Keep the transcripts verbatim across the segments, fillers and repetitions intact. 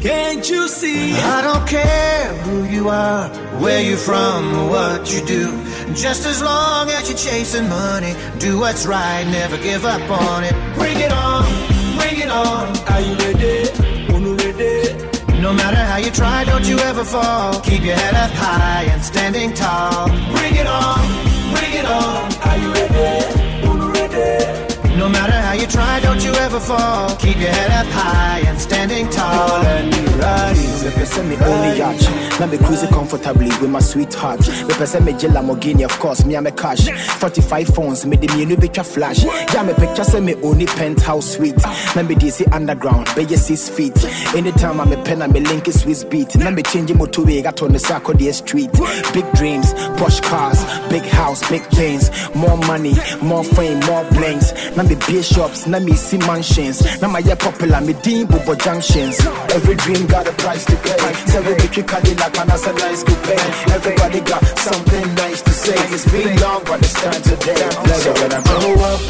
Can't you see? I don't care who you are, where you're from, or what you do. Just as long as you're chasing money, do what's right, never give up on it. Bring it on, bring it on. Are you ready? Unu ready? No matter how you try, don't you ever fall. Keep your head up high and standing tall. Bring it on, bring it on. Are you ready? Unu ready? No matter how you try, don't you ever fall. Keep your head up high and standing tall. And you rise. Me person me only yacht. Now me cruising comfortably with my sweetheart. Me person me jell Lamborghini, of course. Me a me cash. forty-five phones, me the me new picture flash. Yeah, me picture say me only penthouse suite. Now me D C underground, be you six feet. Anytime I'm a pen, I'm a link is Swiss beat. Now me changing motorway, got on the circle the street. Big dreams, Porsche cars, big house, big planes. More money, more fame, more blings. Now me bishops, now me see mansions. Now my yeah popular, me dean Bobo junctions. Every dream got a price to pay. Say we make you Cadillac and that's a nice coupe. Everybody got something nice to say. It's been long, but it's time today. So when I grow up,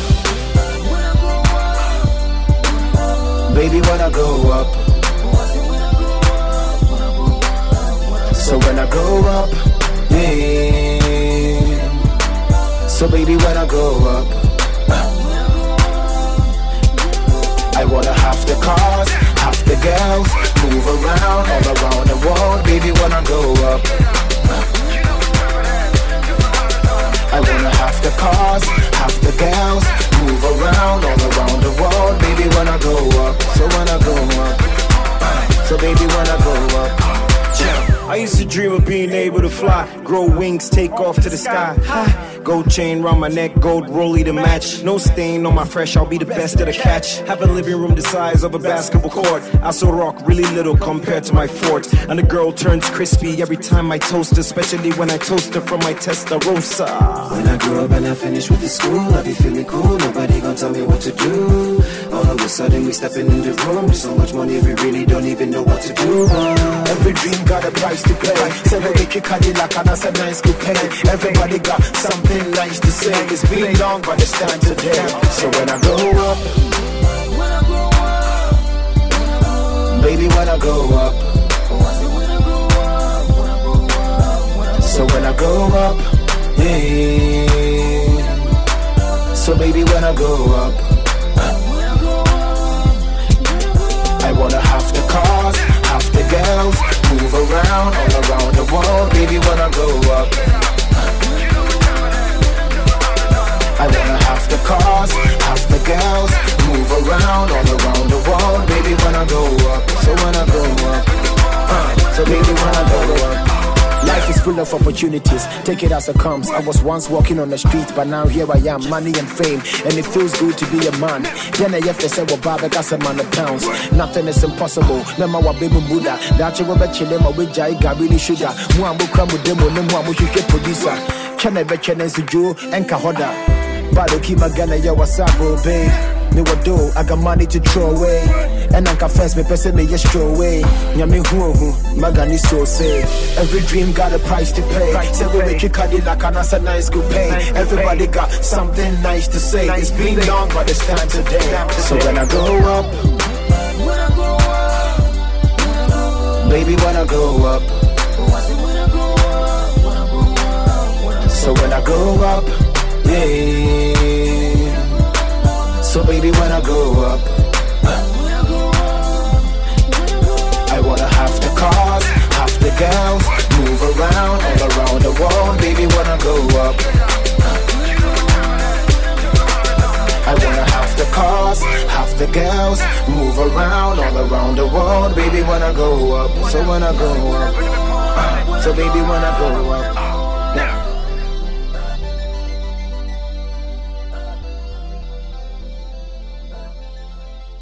baby, when I grow up. So when I grow up, yeah. So baby, when I grow up, I wanna have the cars, have the girls, move around, all around the world, baby, when I grow up. I wanna have the cars, have the girls, move around, all around the world, baby, when I grow up. So when I grow up, so baby, when I grow up. I used to dream of being able to fly, grow wings, take off to the sky. Gold chain round my neck, gold rollie to match. No stain on my fresh, I'll be the best of the catch. Have a living room the size of a basketball court. I still rock really little compared to my fort. And the girl turns crispy every time I toast her, especially when I toast her from my Testarossa. When I grow up and I finish with the school, I'll be feeling cool, nobody gon' tell me what to do. All of a sudden we stepping in the room with so much money we really don't even know what to do. Every dream got a price to pay. Say we make you Cadillac and that's a nice coupe. Everybody got something nice to say. It's been long, but it's time today. So when I grow up, baby, when I grow up. So when I grow up, yeah. So baby, when I grow up, I wanna have the cars, have the girls, move around, all around the world, baby, when I grow up. I wanna have the cars, have the girls, move around, all around the world, baby, when I grow up. So when I grow up, uh, so baby, when I grow up. Life is full of opportunities, take it as it comes. I was once walking on the street, but now here I am, money and fame, and it feels good to be a man. Then I have to say, well, Baba got a man of pounds. Nothing is impossible. Nema wa baby Buddha. Dachi wa bechi lema wija iga really sugar. Mwa mukra mudemo, nemwa mushishe producer. Chane beche nensi juu, enka hoda. Bado kima gana ya wasabo, babe. Me what do, I got money to throw away. And I confess me person me just throw away. Nyami hu hu, magani so say. Every dream got a price to pay. Say we make you Cadillac and that's a nice coupe. Everybody got something nice to say. It's been long, but it's time today. So when I grow up, baby, when I grow up. So when I grow up, yeah. So baby, when I grow up, I wanna have the cars, have the girls, move around, all around the world, baby, when I grow up. I wanna have the cars, have the girls, move around, all around the world, baby, when I grow up. So when I grow up, so baby, when I grow up.